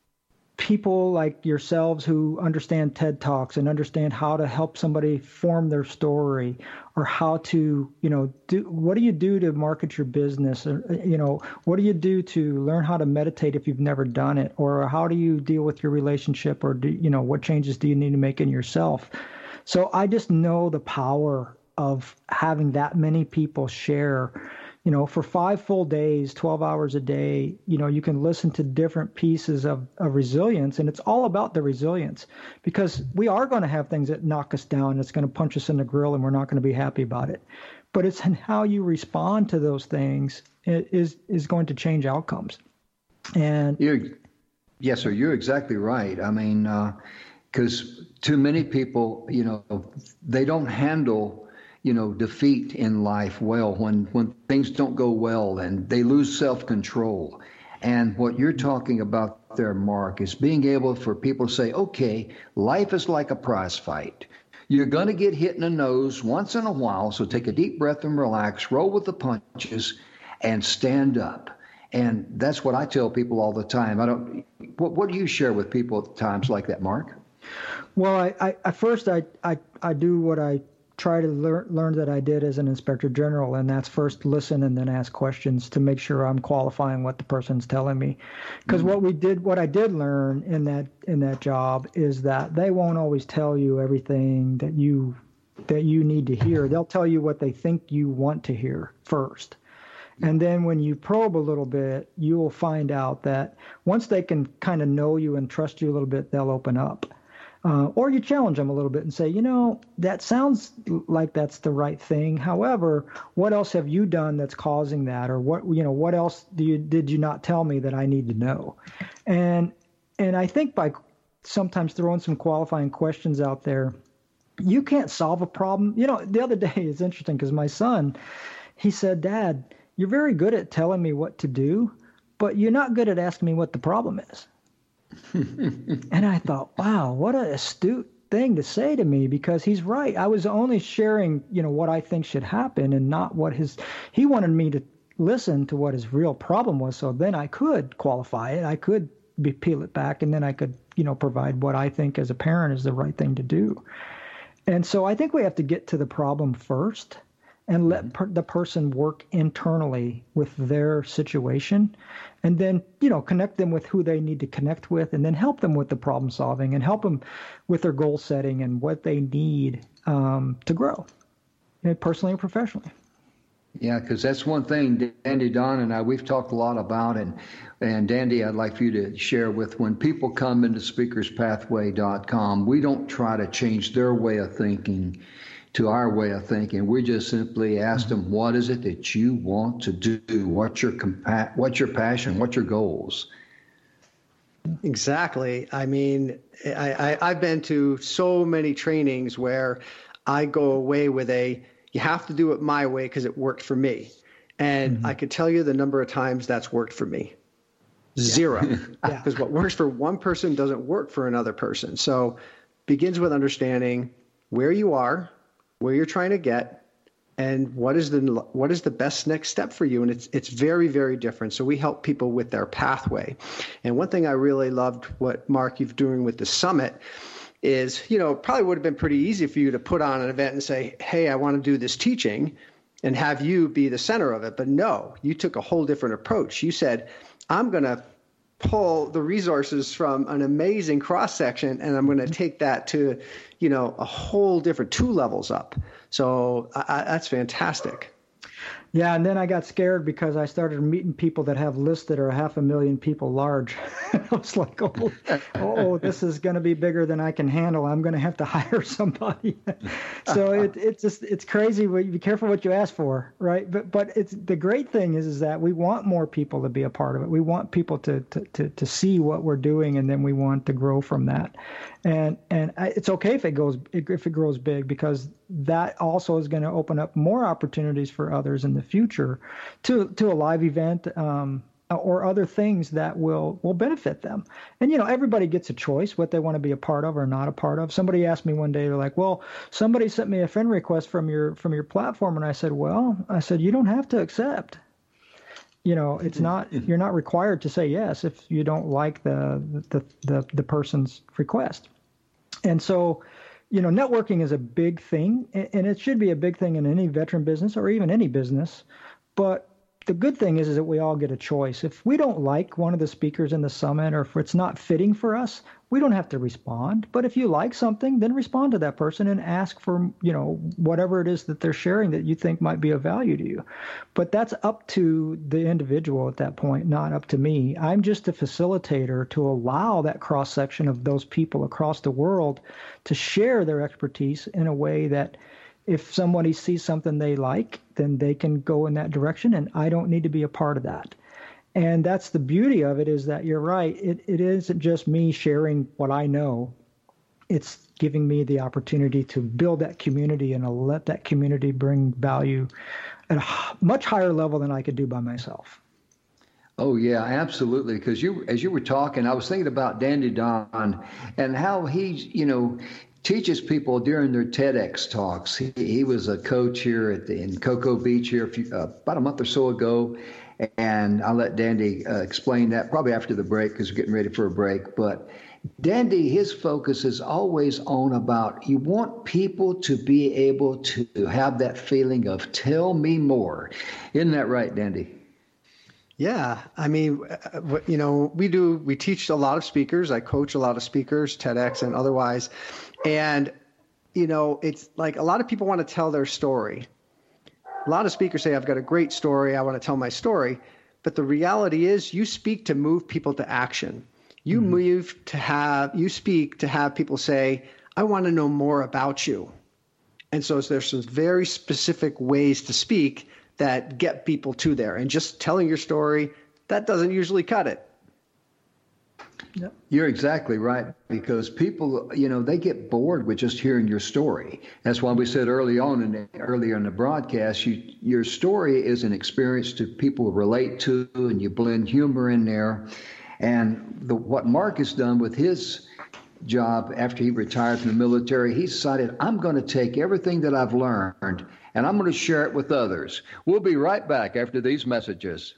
people like yourselves who understand TED Talks and understand how to help somebody form their story, or how to, you know, do, what do you do to market your business? Or, you know, what do you do to learn how to meditate if you've never done it? Or how do you deal with your relationship? Or, do, you know, what changes do you need to make in yourself? So I just know the power of having that many people share. You know, for five full days, twelve hours a day, you know, you can listen to different pieces of, of resilience. And it's all about the resilience, because we are going to have things that knock us down. It's going to punch us in the grill and we're not going to be happy about it. But it's in how you respond to those things is, is going to change outcomes. And you're, yes, sir, you're exactly right. I mean, because uh, too many people, you know, they don't handle you know, defeat in life well when, when things don't go well and they lose self-control. And what you're talking about there, Mark, is being able for people to say, okay, life is like a prize fight. You're going to get hit in the nose once in a while, so take a deep breath and relax, roll with the punches, and stand up. And that's what I tell people all the time. I don't. What, what do you share with people at times like that, Mark? Well, I, I at first I, I, I do what I try to learn learn that I did as an inspector general, and that's first listen and then ask questions to make sure I'm qualifying what the person's telling me. Because mm-hmm. what we did, what I did learn in that in that job is that they won't always tell you everything that you that you need to hear. They'll tell you what they think you want to hear first. And then when you probe a little bit, you will find out that once they can kind of know you and trust you a little bit, they'll open up. Uh, or you challenge them a little bit and say, you know, that sounds like that's the right thing. However, what else have you done that's causing that? Or what, you know, what else do you, did you not tell me that I need to know? And, and I think by sometimes throwing some qualifying questions out there, you can't solve a problem. You know, the other day it's interesting because my son, he said, Dad, you're very good at telling me what to do, but you're not good at asking me what the problem is. And I thought, wow, what an astute thing to say to me, because he's right. I was only sharing, you know, what I think should happen and not what his, he wanted me to listen to what his real problem was. So then I could qualify it. I could be, peel it back, and then I could, you know, provide what I think as a parent is the right thing to do. And so I think we have to get to the problem first and let per, the person work internally with their situation, and then, you know, connect them with who they need to connect with, and then help them with the problem solving and help them with their goal setting and what they need um, to grow, you know, personally and professionally. Yeah, because that's one thing Dandy, Don, and I, we've talked a lot about. And, and Dandy, I'd like for you to share with when people come into speakers pathway dot com, we don't try to change their way of thinking to our way of thinking. We just simply ask them, what is it that you want to do? What's your compa- what's your passion? What's your goals? Exactly. I mean, I, I, I've been to so many trainings where I go away with a, you have to do it my way because it worked for me. And mm-hmm. I could tell you the number of times that's worked for me. Zero. Yeah. Because what works for one person doesn't work for another person. So begins with understanding where you are, where you're trying to get, and what is the what is the best next step for you. And it's it's very, very different. So we help people with their pathway. And one thing I really loved what, Mark, you're doing with the summit is, you know, it probably would have been pretty easy for you to put on an event and say, hey, I want to do this teaching and have you be the center of it. But no, you took a whole different approach. You said, I'm going to pull the resources from an amazing cross section, and I'm going to take that to, you know, a whole different two levels up. So I, that's fantastic. Yeah, and then I got scared because I started meeting people that have lists that are a half a million people large. I was like, oh, oh, this is going to be bigger than I can handle. I'm going to have to hire somebody. So it, it's just it's crazy. Be careful what you ask for, right? But but it's the great thing is is that we want more people to be a part of it. We want people to to to, to see what we're doing, and then we want to grow from that. And and it's okay if it goes if it grows big, because that also is going to open up more opportunities for others in the future to to a live event um, or other things that will will benefit them. And you know, everybody gets a choice what they want to be a part of or not a part of. Somebody asked me one day, they're like, "Well, somebody sent me a friend request from your from your platform," and I said, "Well, I said you don't have to accept. You know, it's not you're not required to say yes if you don't like the the the, the person's request." And so, you know, networking is a big thing, and it should be a big thing in any veteran business or even any business. But the good thing is, is that we all get a choice. If we don't like one of the speakers in the summit, or if it's not fitting for us, we don't have to respond. But if you like something, then respond to that person and ask for, you know, whatever it is that they're sharing that you think might be of value to you. But that's up to the individual at that point, not up to me. I'm just a facilitator to allow that cross-section of those people across the world to share their expertise in a way that if somebody sees something they like, then they can go in that direction, and I don't need to be a part of that. And that's the beauty of it, is that you're right. It it isn't just me sharing what I know. It's giving me the opportunity to build that community and to let that community bring value at a much higher level than I could do by myself. Oh, yeah, absolutely. Because you, as you were talking, I was thinking about Dandy Don and how he, you know, teaches people during their TEDx talks. He, he was a coach here at the, in Cocoa Beach here a few, uh, about a month or so ago, and I'll let Dandy uh, explain that probably after the break because we're getting ready for a break. But Dandy, his focus is always on about you want people to be able to have that feeling of tell me more. Isn't that right, Dandy? Yeah. I mean, you know, we do, we teach a lot of speakers. I coach a lot of speakers, TEDx and otherwise. And, you know, it's like a lot of people want to tell their story. A lot of speakers say, I've got a great story. I want to tell my story. But the reality is you speak to move people to action. You mm-hmm. move to have, you speak to have people say, I want to know more about you. And so there's some very specific ways to speak that get people to there. And just telling your story, that doesn't usually cut it. Yep. You're exactly right, because people, you know, they get bored with just hearing your story. That's why we said early on in the, earlier in the broadcast, you, your story is an experience to people relate to, and you blend humor in there. And the, what Mark has done with his job after he retired from the military, he decided, I'm going to take everything that I've learned and I'm going to share it with others. We'll be right back after these messages.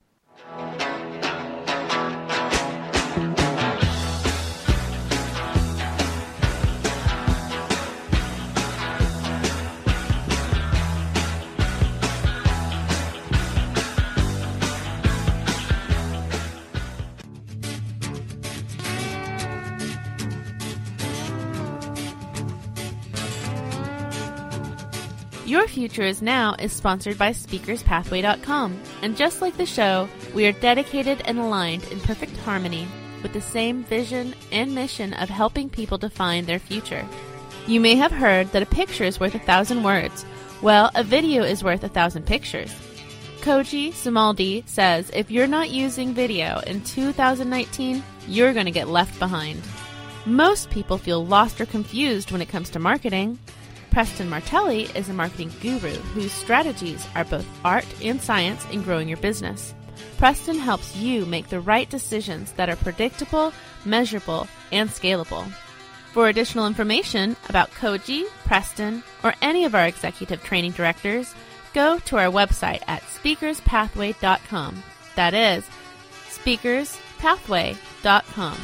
Your Future Is Now is sponsored by Speakers Pathway dot com, and just like the show, we are dedicated and aligned in perfect harmony with the same vision and mission of helping people define their future. You may have heard that a picture is worth a thousand words. Well, a video is worth a thousand pictures. Koji Sumaldi says if you're not using video in two thousand nineteen, you're going to get left behind. Most people feel lost or confused when it comes to marketing. Preston Martelli is a marketing guru whose strategies are both art and science in growing your business. Preston helps you make the right decisions that are predictable, measurable, and scalable. For additional information about Koji, Preston, or any of our executive training directors, go to our website at Speakers Pathway dot com. That is Speakers Pathway dot com.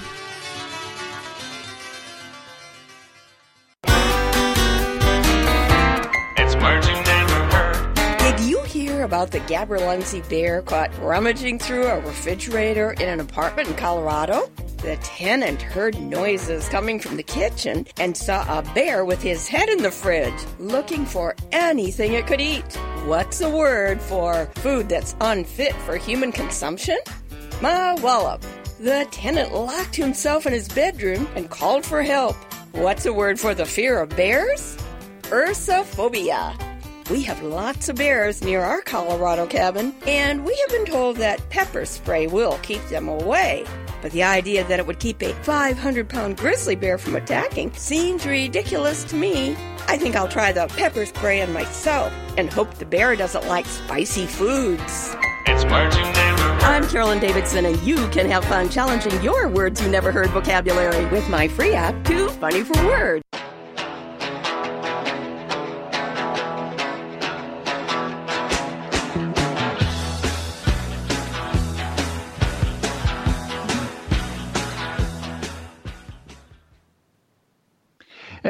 Did you hear about the Gaberlunzie bear caught rummaging through a refrigerator in an apartment in Colorado? The tenant heard noises coming from the kitchen and saw a bear with his head in the fridge, looking for anything it could eat. What's a word for food that's unfit for human consumption? Ma wallop. The tenant locked himself in his bedroom and called for help. What's a word for the fear of bears? Ursophobia. We have lots of bears near our Colorado cabin, and we have been told that pepper spray will keep them away. But the idea that it would keep a five hundred pound grizzly bear from attacking seems ridiculous to me. I think I'll try the pepper spray on myself and hope the bear doesn't like spicy foods. It's Marching Neighborhood. I'm Carolyn Davidson, and you can have fun challenging your words you never heard vocabulary with my free app, Too Funny for Words.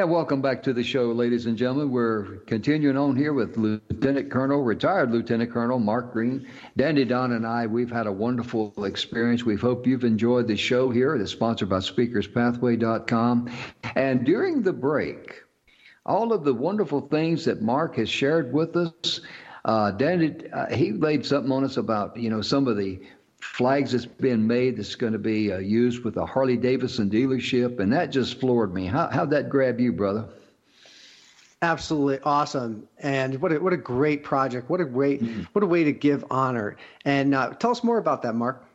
And welcome back to the show, ladies and gentlemen. We're continuing on here with Lieutenant Colonel, retired Lieutenant Colonel Mark Green. Dandy Don and I, we've had a wonderful experience. We hope you've enjoyed the show here. It's sponsored by speakers pathway dot com. And during the break, all of the wonderful things that Mark has shared with us, uh, Dandy, uh, he laid something on us about, you know, some of the flags that's been made that's going to be uh, used with a Harley-Davidson dealership, and that just floored me. How, how'd that grab you, brother? Absolutely awesome, and what a, what a great project. What a great mm-hmm. what a way to give honor. And uh, tell us more about that, Mark.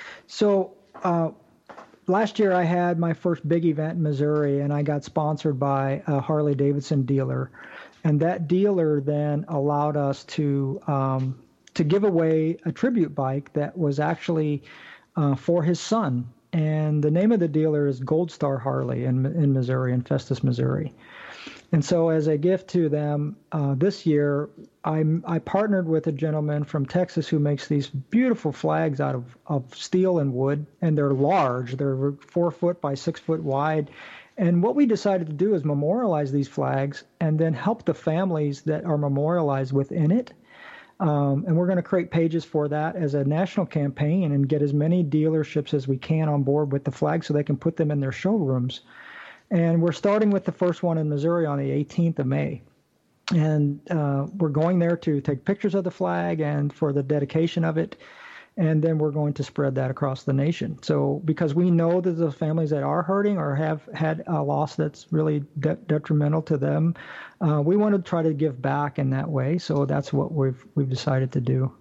So uh, last year I had my first big event in Missouri, and I got sponsored by a Harley-Davidson dealer, and that dealer then allowed us to um, to give away a tribute bike that was actually uh, for his son. And the name of the dealer is Gold Star Harley in in Missouri, in Festus, Missouri. And so as a gift to them uh, this year, I, I partnered with a gentleman from Texas who makes these beautiful flags out of, of steel and wood, and they're large. They're four foot by six foot wide. And what we decided to do is memorialize these flags and then help the families that are memorialized within it. Um, and we're going to create pages for that as a national campaign and get as many dealerships as we can on board with the flag so they can put them in their showrooms. And we're starting with the first one in Missouri on the eighteenth of May. And uh, we're going there to take pictures of the flag and for the dedication of it. And then we're going to spread that across the nation. So because we know that the families that are hurting or have had a loss that's really de- detrimental to them, uh, we want to try to give back in that way. So that's what we've we've decided to do.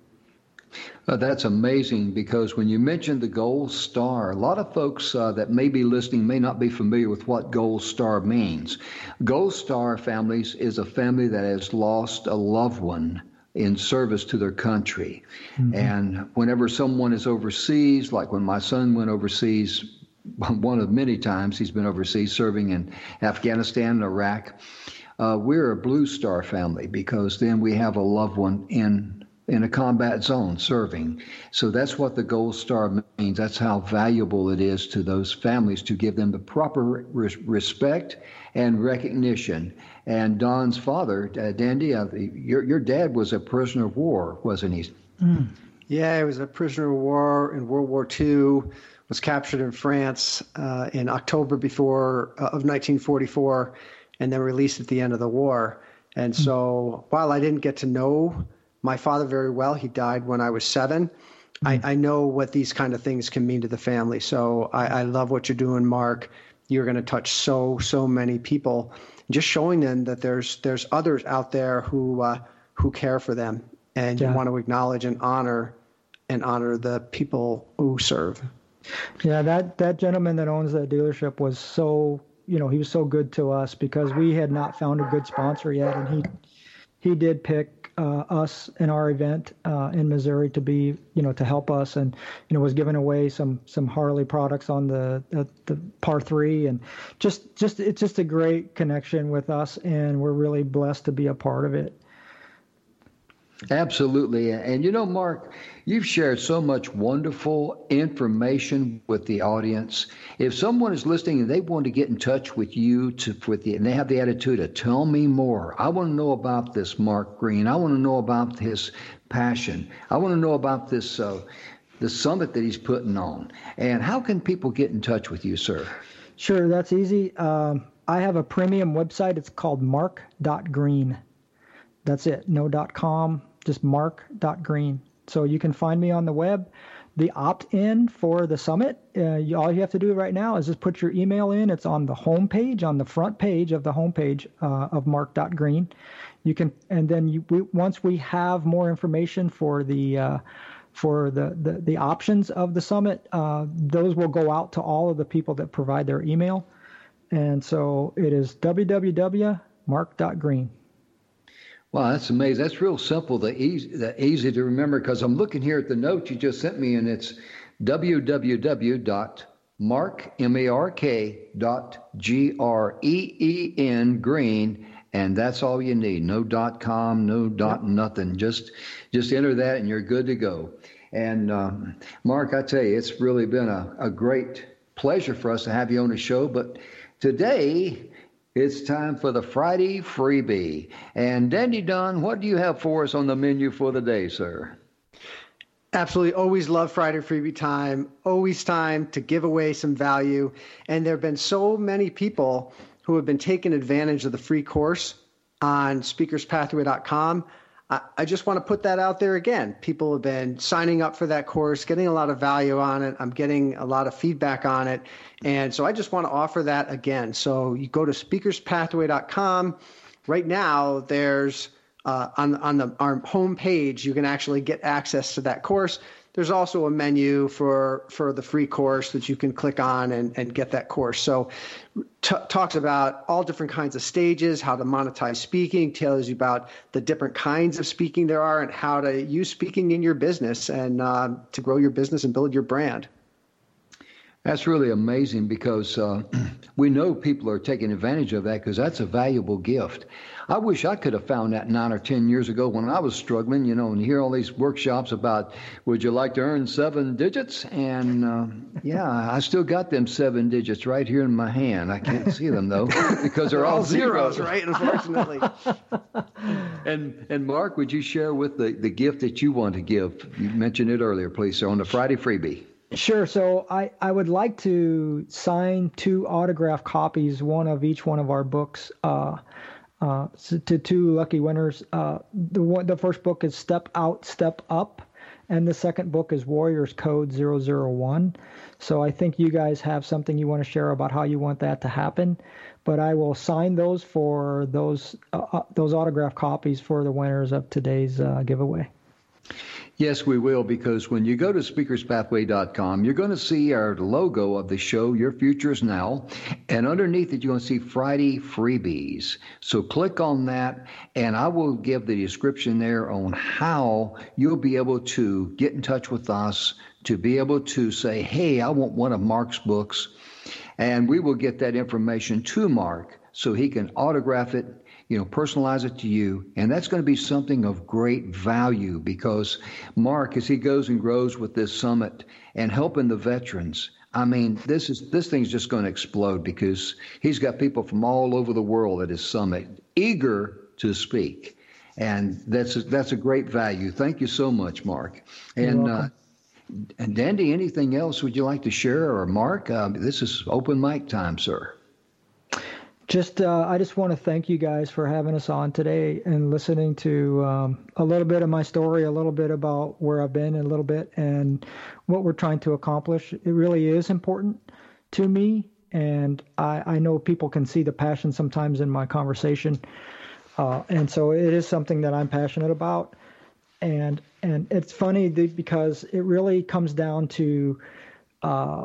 Uh, that's amazing, because when you mentioned the Gold Star, a lot of folks uh, that may be listening may not be familiar with what Gold Star means. Gold Star families is a family that has lost a loved one in service to their country. Mm-hmm. And whenever someone is overseas, like when my son went overseas, one of many times he's been overseas serving in Afghanistan and Iraq, uh, we're a Blue Star family because then we have a loved one in in a combat zone serving. So that's what the Gold Star means. That's how valuable it is to those families to give them the proper res- respect and recognition. And Don's father, uh, Dandy, uh, your your dad was a prisoner of war, wasn't he? Mm. Yeah, he was a prisoner of war in World War Two, was captured in France uh, in October before uh, of nineteen forty-four, and then released at the end of the war. And so while I didn't get to know my father very well, he died when I was seven, I, I know what these kind of things can mean to the family. So I, I love what you're doing, Mark. You're going to touch so, so many people, just showing them that there's there's others out there who uh, who care for them, and yeah. you want to acknowledge and honor and honor the people who serve. Yeah, that, that gentleman that owns that dealership was so, you know, he was so good to us because we had not found a good sponsor yet, and he he did pick Uh, us in our event uh, in Missouri to be, you know, to help us, and you know, was giving away some some Harley products on the uh, the par three, and just just it's just a great connection with us, and we're really blessed to be a part of it. Absolutely. And you know, Mark, you've shared so much wonderful information with the audience. If someone is listening and they want to get in touch with you to with the, and they have the attitude of tell me more. I want to know about this Mark Green. I want to know about his passion. I want to know about this uh, the summit that he's putting on. And how can people get in touch with you, sir? Sure, that's easy. Um, I have a premium website. It's called mark dot green. That's it. No .com. Just mark dot green. So you can find me on the web. The opt-in for the summit, uh, you, all you have to do right now is just put your email in. It's on the home page, on the front page of the home page uh, of mark dot green. You can, and then you, we, once we have more information for the uh, for the, the, the options of the summit, uh, those will go out to all of the people that provide their email. And so it is w w w dot mark dot green. Wow, that's amazing. That's real simple, the easy, the easy to remember, because I'm looking here at the note you just sent me, and it's w w w dot mark, M A R K, dot G R E E N, green, and that's all you need. No dot com, no dot nothing. Just just enter that, and you're good to go. And um, Mark, I tell you, it's really been a, a great pleasure for us to have you on the show, but today It's time for the Friday freebie. And Dandy Don, what do you have for us on the menu for the day, sir? Absolutely. Always love Friday freebie time. Always time to give away some value. And there have been so many people who have been taking advantage of the free course on speakers pathway dot com. I, I just want to put that out there again. People have been signing up for that course, getting a lot of value on it. I'm getting a lot of feedback on it. And so I just want to offer that again. So you go to speakers pathway dot com. Right now, there's Uh, on on the our home page, you can actually get access to that course. There's also a menu for for the free course that you can click on and, and get that course. So t- talks about all different kinds of stages, how to monetize speaking, tells you about the different kinds of speaking there are and how to use speaking in your business and uh, to grow your business and build your brand. That's really amazing because uh, we know people are taking advantage of that because that's a valuable gift. I wish I could have found that nine or ten years ago when I was struggling, you know, and hear all these workshops about, would you like to earn seven digits? And uh, yeah, I still got them seven digits right here in my hand. I can't see them though because they're all, all zeros. zeros, right? Unfortunately. and and Mark, would you share with the, the gift that you want to give? You mentioned it earlier, please, sir, on the Friday freebie. Sure. So I, I would like to sign two autographed copies, one of each one of our books, uh, uh, to two lucky winners. Uh, the one, the first book is Step Out, Step Up, and the second book is Warriors Code zero zero one. So I think you guys have something you want to share about how you want that to happen. But I will sign those for those uh, those autographed copies for the winners of today's uh, giveaway. Yes, we will, because when you go to speakers pathway dot com, you're going to see our logo of the show, Your Future is Now, and underneath it, you're going to see Friday freebies. So click on that, and I will give the description there on how you'll be able to get in touch with us, to be able to say, hey, I want one of Mark's books, and we will get that information to Mark so he can autograph it, you know, personalize it to you. And that's going to be something of great value because Mark, as he goes and grows with this summit and helping the veterans, I mean, this is this thing's just going to explode because he's got people from all over the world at his summit eager to speak. And that's a, that's a great value. Thank you so much, Mark. And uh, and Dandy, anything else would you like to share? Or Mark, uh, this is open mic time, sir. Just, uh, I just want to thank you guys for having us on today and listening to um, a little bit of my story, a little bit about where I've been, a little bit, and what we're trying to accomplish. It really is important to me, and I, I know people can see the passion sometimes in my conversation, uh, and so it is something that I'm passionate about. And and it's funny because it really comes down to uh,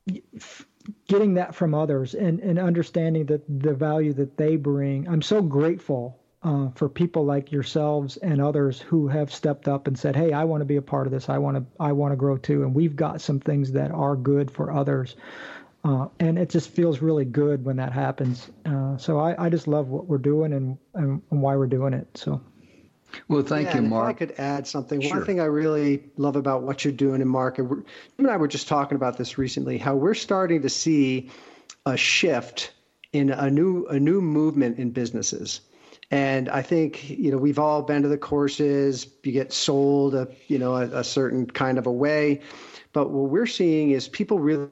getting that from others and, and understanding that the value that they bring. I'm so grateful uh, for people like yourselves and others who have stepped up and said, hey, I want to be a part of this. I want to I want to grow too. And we've got some things that are good for others. Uh, and it just feels really good when that happens. Uh, so I, I just love what we're doing and, and, and why we're doing it. So. Well, thank yeah, you, Mark. If I could add something. Sure. One thing I really love about what you're doing, and Mark, and we're, you and I were just talking about this recently, how we're starting to see a shift in a new a new movement in businesses. And I think, you know, we've all been to the courses, you get sold a, you know, a, a certain kind of a way. But what we're seeing is people really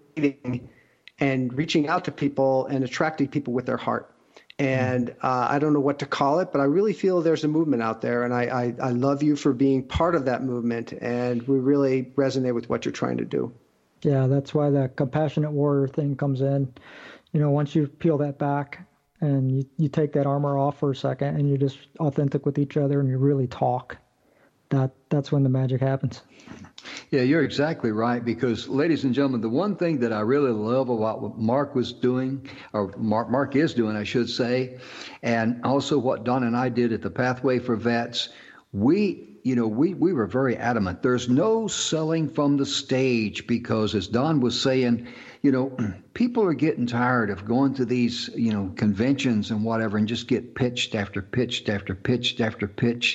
and reaching out to people and attracting people with their heart. And uh, I don't know what to call it, but I really feel there's a movement out there. And I, I, I love you for being part of that movement. And we really resonate with what you're trying to do. Yeah, that's why the compassionate warrior thing comes in. You know, once you peel that back and you, you take that armor off for a second and you're just authentic with each other and you really talk, that that's when the magic happens. Yeah, you're exactly right. Because, ladies and gentlemen, the one thing that I really love about what Mark was doing, or Mark, Mark is doing, I should say, and also what Don and I did at the Pathway for Vets, we, you know, we, we were very adamant. There's no selling from the stage because, as Don was saying, you know, people are getting tired of going to these, you know, conventions and whatever and just get pitched after pitched after pitched after pitch.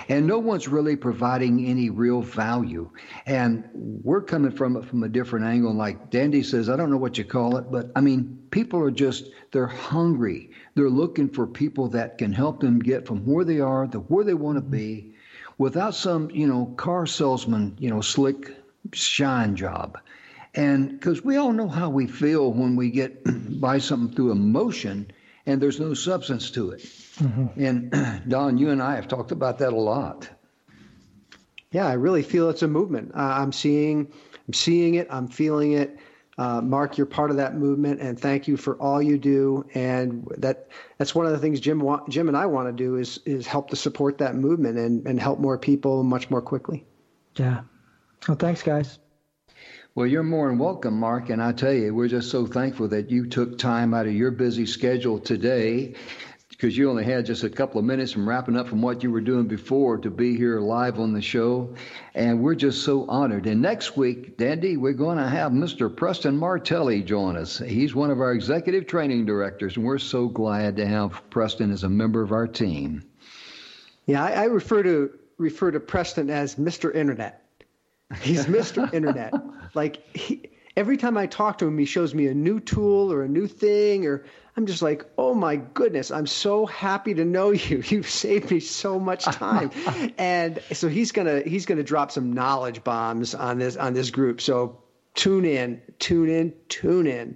and no one's really providing any real value. And we're coming from it from a different angle. Like Dandy says, I don't know what you call it, but I mean, people are just, they're hungry. They're looking for people that can help them get from where they are to where they want to be without some, you know, car salesman, you know, slick shine job. And because we all know how we feel when we get buy something through emotion and there's no substance to it. Mm-hmm. And Don, you and I have talked about that a lot. Yeah, I really feel it's a movement. Uh, I'm seeing, I'm seeing it. I'm feeling it. Uh, Mark, you're part of that movement, and thank you for all you do. And that that's one of the things Jim wa- Jim and I want to do is is help to support that movement and, and help more people much more quickly. Yeah. Well, thanks, guys. Well, you're more than welcome, Mark. And I tell you, we're just so thankful that you took time out of your busy schedule today, because you only had just a couple of minutes from wrapping up from what you were doing before to be here live on the show. And we're just so honored. And next week, Dandy, we're going to have Mister Preston Martelli join us. He's one of our executive training directors, and we're so glad to have Preston as a member of our team. Yeah, I, I refer to refer to Preston as Mister Internet. He's Mister Internet. Like he, every time I talk to him, he shows me a new tool or a new thing, or I'm just like, oh my goodness, I'm so happy to know you. You've saved me so much time. And so he's gonna he's gonna drop some knowledge bombs on this on this group. So tune in, tune in, tune in.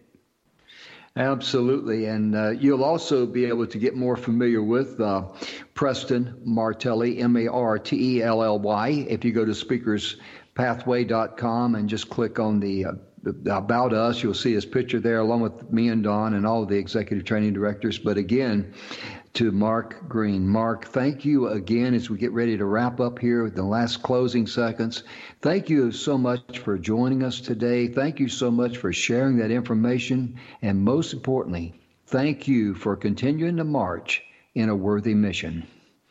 Absolutely. And uh, you'll also be able to get more familiar with uh, Preston Martelli, M A R T E L L Y, if you go to speakers pathway dot com and just click on the, uh, the About Us. You'll see his picture there along with me and Don and all of the executive training directors. But again, to Mark Green. Mark, thank you again as we get ready to wrap up here with the last closing seconds. Thank you so much for joining us today. Thank you so much for sharing that information. And most importantly, thank you for continuing to march in a worthy mission.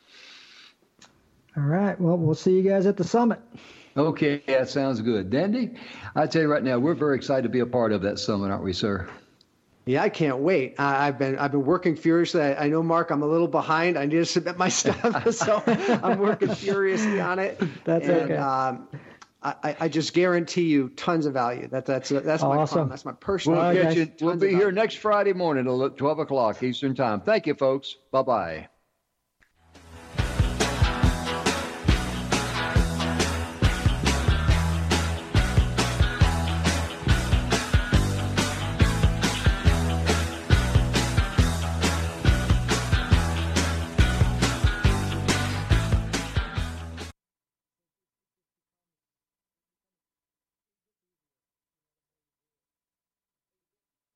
All right. Well, we'll see you guys at the summit. Okay, that sounds good. Dandy, I tell you right now, we're very excited to be a part of that summit, aren't we, sir? Yeah, I can't wait. I, I've been I've been working furiously. I, I know, Mark, I'm a little behind. I need to submit my stuff, so I'm working furiously on it. That's and, okay. Um, I, I just guarantee you tons of value. That that's that's my awesome. fun. That's my personal. We'll, All right, you, we'll be here value. next Friday morning at twelve o'clock Eastern Time. Thank you, folks. Bye bye.